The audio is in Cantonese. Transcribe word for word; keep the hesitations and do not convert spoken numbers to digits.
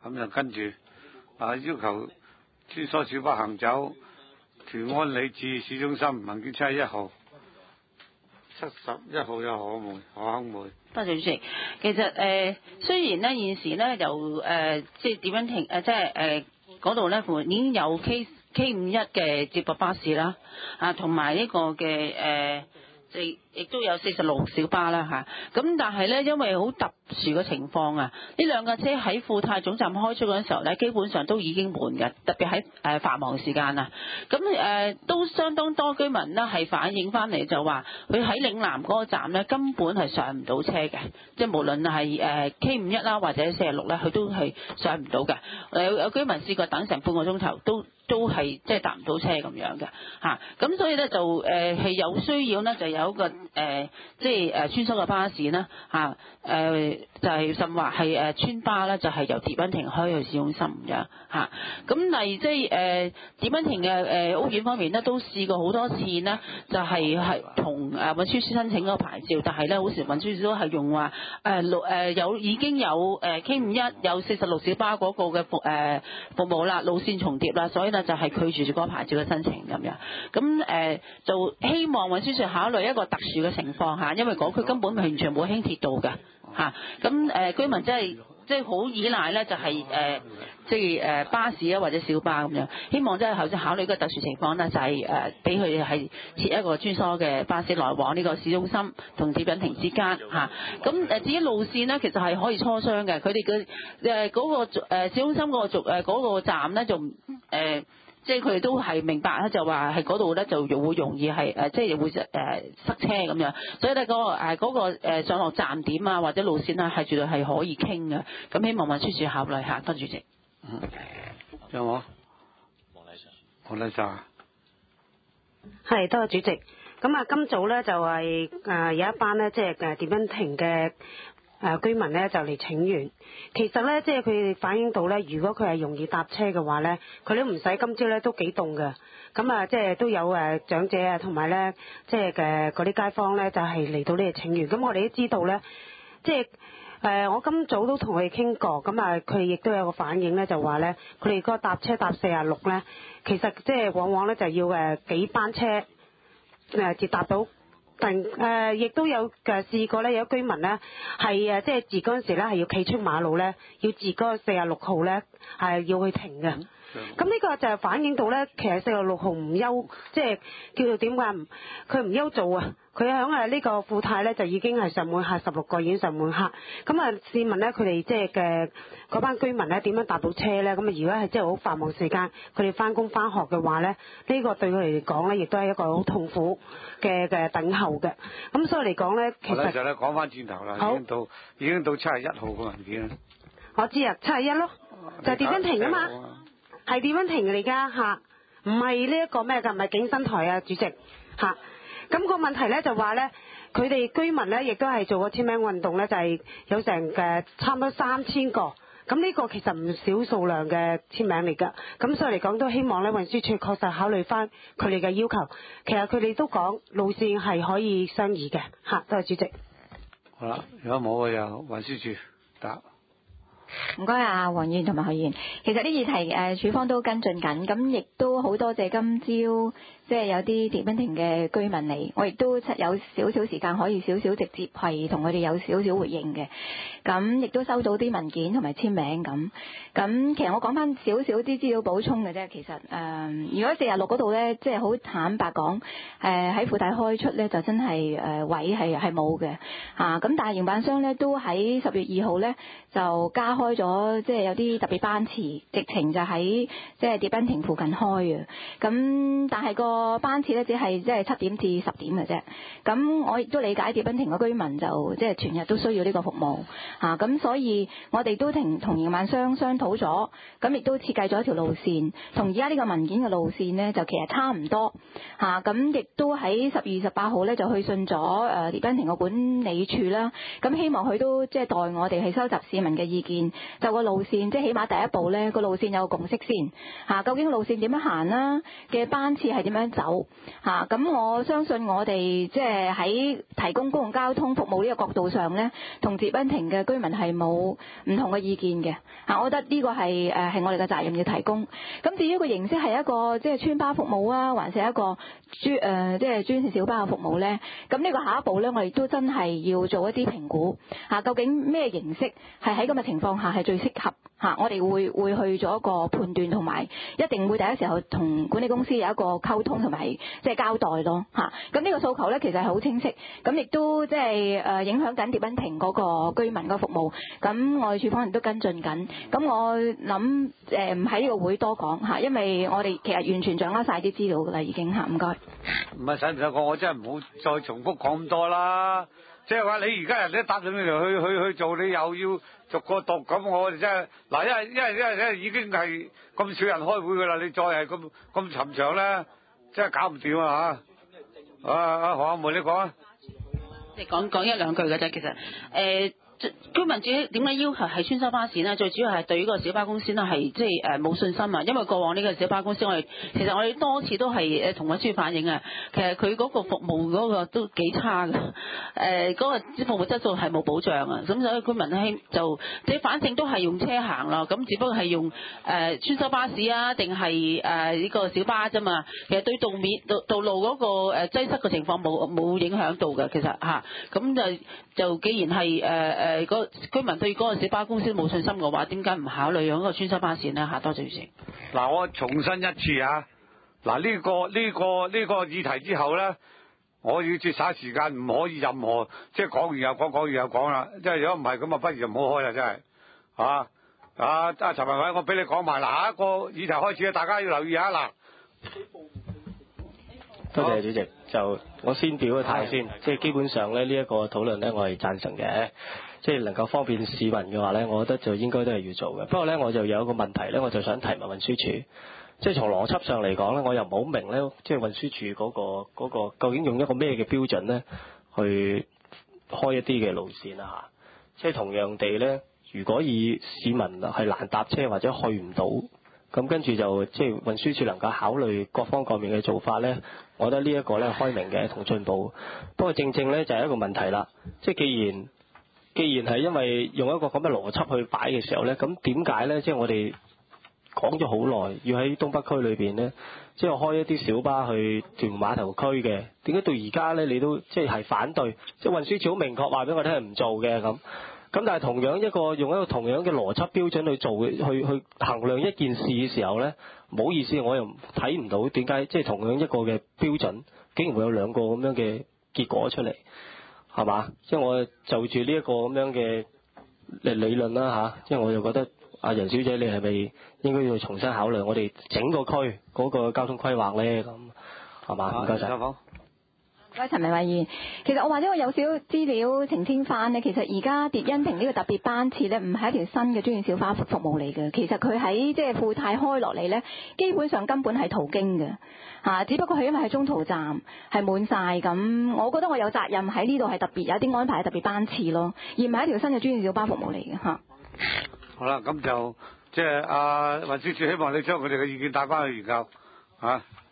咁就跟住啊要求穿梭小巴行走屯安里至市中心，文件七十一號、七十一號有可梅、可亨梅。 多謝主席。其實誒、呃，雖然咧現時咧由誒、呃、即係點樣停誒、呃，即係誒嗰度咧已經有 K K 五一嘅接駁巴士啦，啊同埋呢個嘅誒。呃亦亦都有四十六小巴啦嚇，咁但係咧，因為好特殊嘅情況啊，呢兩架車喺富泰總站開出嗰陣時候咧，基本上都已經滿嘅，特別喺誒繁忙時間啊，咁誒、呃、都相當多居民呢係反映翻嚟就話，佢喺嶺南嗰個站咧根本係上唔到車嘅，即係無論係誒 K 五一啦或者四十六咧，佢都係上唔到嘅。有有居民試過等成半個鐘頭都。都係即係搭唔到車咁樣嘅嚇，咁、啊、所以咧就誒係、呃、有需要呢，就有一個誒、呃、即係誒穿梭嘅巴士啦嚇誒就係、是、甚或係誒村巴咧，就係、是、由蝶賓亭開去市中心咁樣嚇。咁例即係誒蝶賓亭嘅誒屋苑方面呢，都試過好多次呢，就係係同誒運輸署申請嗰個牌照，但係咧好時運輸署都係用話誒六誒有已經有誒 K 五一有四十六小巴嗰個嘅服誒、呃、服務啦，路線重疊啦，所以就係拒絕住嗰個牌照嘅申請咁樣，咁誒、呃、就希望運輸署考慮一個特殊嘅情況嚇，因為嗰區根本完全冇輕鐵道嘅嚇，咁、啊、誒、呃、居民真係即係好依賴咧，就係誒即係誒巴士啊或者小巴咁樣，希望即係頭先考慮一個特殊情況咧，就係誒俾佢哋係設一個穿梭嘅巴士來往呢個市中心同蝶賓亭之間嚇，咁、啊、誒至於路線呢，其實係可以磋商嘅，佢哋嘅誒嗰個誒市中心嗰個誒嗰個站咧就誒。呃即係佢哋都係明白咧，就話係嗰度咧就會容易係誒，即係會誒塞車咁樣，所以咧、嗰、嗰個誒嗰個誒上落站點啊或者路線啊係絕對係可以傾嘅，咁希望運輸署考慮下，多謝主席。 嗯，有冇？黃麗莎。黃麗莎。 係，多謝主席。咁啊，今早咧就係、是、誒、呃、有一班咧，即係誒蝶賓亭嘅。誒、呃、居民咧就嚟請願，其實咧即係佢哋反映到咧，如果佢係容易搭車嘅話咧，佢都唔使今朝咧都幾凍嘅，咁啊即係都有誒、呃、長者啊同埋咧即係嘅嗰啲街坊咧就係、是、嚟到呢度請願，咁我哋都知道咧，即係誒、呃、我今早都同佢哋傾過，咁啊佢哋亦都有個反應咧，就話咧佢哋嗰個搭車搭四啊六咧，其實即係往往咧就要誒幾班車誒、呃、接搭到。但誒亦都有誒試過咧，有居民咧係誒即係自嗰陣時咧係要企出馬路咧，要自嗰個四十六號咧係要去停嘅。咁呢個就係反映到咧，其實四十六號唔休，即係叫做點解唔佢唔休做啊？佢響誒呢個富泰咧就已經係上滿客十六個已經上滿客。咁啊市民咧佢哋即係嘅嗰班居民咧點樣搭到車咧？咁啊如果係即係好繁忙時間，佢哋翻工翻學嘅話咧，呢、呢個對佢哋嚟講咧，亦都係一個好痛苦嘅嘅等候嘅。咁所以嚟講咧，其實就咧講翻轉頭啦，已經到已經到七十一號嘅文件啦。 我知啊，七十一咯，就係蝶賓亭啊嘛，係蝶賓亭嚟㗎嚇，唔係呢一個咩㗎，唔係景新台啊，主席嚇。咁、那個問題咧就話咧，佢哋居民咧亦都係做過簽名運動咧，就係、是、有成嘅差唔多三千個。咁呢個其實唔少數量嘅簽名嚟㗎。咁所以嚟講都希望咧運輸署確實考慮翻佢哋嘅要求。其實佢哋都講路線係可以商議嘅嚇。多謝主席。 好啦，如果冇嘅又運輸署答。 唔該啊，黃議員同埋許議員，其實呢議題誒署方都跟進緊，咁亦都好多謝今朝即係有啲蝶賓亭嘅居民嚟，我亦都有少少時間可以少少直接係同佢哋有少少回應嘅，咁亦都收到啲文件同埋簽名咁，咁其實我講翻少少啲資料補充嘅啫，其實誒、呃、如果四十六嗰度咧，即係好坦白講，誒喺附帶開出咧就真係誒、呃、位係係冇嘅嚇，咁但係營辦商咧都喺十月二號咧就加開咗，即係有啲特別班次，直情就喺即係蝶賓亭附近開嘅。咁但係個班次咧只係即係七點至十點嘅啫。咁我亦都理解蝶賓亭嘅居民就即係全日都需要呢個服務嚇。咁、啊、所以我哋都同同營辦商商討咗，咁亦都設計咗一條路線，同而家呢個文件嘅路線呢，就其實差唔多嚇。咁、啊、亦都喺十二月十八號咧就去信咗誒蝶賓亭嘅管理處啦。咁希望佢都即係代我哋係收集市民嘅意見。 就個路線，即係起碼第一步咧個路線有個共識先嚇，究竟路線點樣行啦，嘅班次係點樣走嚇，咁我相信我哋即係喺提供公共交通服務呢個角度上咧，同接賓亭嘅居民係冇唔同嘅意見嘅嚇，我覺得呢個係誒係我哋嘅責任要提供。咁至於個形式係一個即係村巴服務啊，還是一個專誒即係專線小巴嘅服務咧？咁呢個下一步咧，我哋都真係要做一啲評估嚇，究竟咩形式係喺咁嘅情況下係最適合嚇？我哋會會去做一個判斷，同埋一定會第一時候同管理公司有一個溝通同埋即係交代咯嚇。咁呢個訴求咧其實係好清晰，咁亦都即係誒影響緊蝶賓亭嗰個居民嘅服務。咁我哋處方亦都跟進緊。咁我諗誒唔喺呢個會多講嚇，因為我哋其實完全掌握晒啲資料㗎啦，已經嚇。唔該。 唔係使唔使講？我真係唔好再重複講咁多啦。即係話你而家人哋答咗你嚟去去去做，你又要逐個讀，咁我哋真係嗱，因為因為因為因為已經係咁少人開會㗎啦，你再係咁咁尋常咧，真係搞唔掂啊嚇！啊啊何阿梅你講啊， 即係講講一兩句嘅啫，其實誒。呃居民主要點解要求係穿梭巴士呢？最主要係對於個小巴公司呢係即係誒冇信心啊！因為過往呢個小巴公司我哋其實我哋多次都係誒同運輸反映啊，其實佢嗰個服務嗰個都幾差嘅，誒、呃、嗰、那個服務質素係冇保障啊！咁所以居民呢就即係反正都係用車行啦，咁只不過係用誒、呃、穿梭巴士啊，定係誒呢個小巴啫嘛。其實對道面道道路嗰個誒擠塞嘅情況冇冇影響到嘅，其實嚇咁、啊、就就既然係誒誒。呃誒個居民對嗰個小巴公司冇信心嘅話，點解唔考慮用嗰個穿梭巴士呢？嚇，多謝主席。 嗱，我重申一次啊！嗱，呢個呢個呢個議題之後咧，我要節省時間，唔可以任何即係講完又講，講完又講啦。即係如果唔係咁啊，不如就唔好開啦，真係啊啊！阿陳文偉，我俾你講埋嗱，下一個議題開始啊，大家要留意下嗱。 多謝主席，就我先表個態先，即係基本上咧呢一個討論咧，我係贊成嘅。即係能夠方便市民嘅話咧，我覺得就應該都係要做嘅。不過咧，我就有一個問題咧，我就想提問運輸署。即係從邏輯上嚟講咧，我又唔好明咧，即係運輸署嗰個嗰個究竟用一個咩嘅標準咧，去開一啲嘅路線啊嚇。即係同樣地咧，如果以市民係難搭車或者去唔到，咁跟住就即係運輸署能夠考慮各方各面嘅做法咧，我覺得呢一個咧開明嘅同進步。不過正正咧就係一個問題啦，即係既然既然係因為用一個咁嘅邏輯去擺嘅時候咧，咁點解咧？即係我哋講咗好耐，要喺東北區裏邊咧，即係開一啲小巴去屯門碼頭區嘅，點解到而家咧你都即係係反對？即係運輸署好明確話俾我聽係唔做嘅咁。咁但係同樣一個用一個同樣嘅邏輯標準去做去去衡量一件事嘅時候咧，唔好意思，我又睇唔到點解即係同樣一個嘅標準，竟然會有兩個咁樣嘅結果出嚟。係嘛？即係我就住呢一個咁樣嘅理論啦嚇，即係我就覺得阿楊小姐你係咪應該要重新考慮我哋整個區嗰個交通規劃咧？咁係嘛？唔該晒。唔該，陳明偉議員。其實我或者我有少資料澄清翻呢，其實而家蝶恩亭呢個特別班次咧，唔係一條新嘅專業小巴服務嚟嘅。其實佢喺即係富泰開落嚟咧，基本上根本係途經嘅。嚇！只不過係因為喺中途站係滿晒，咁我覺得我有責任喺呢度係特別有一啲安排特別班次咯，而唔係一條新嘅專業小巴服務嚟嘅嚇。 好啦，咁就即係阿運輸署希望你將佢哋嘅意見帶翻去研究嚇。啊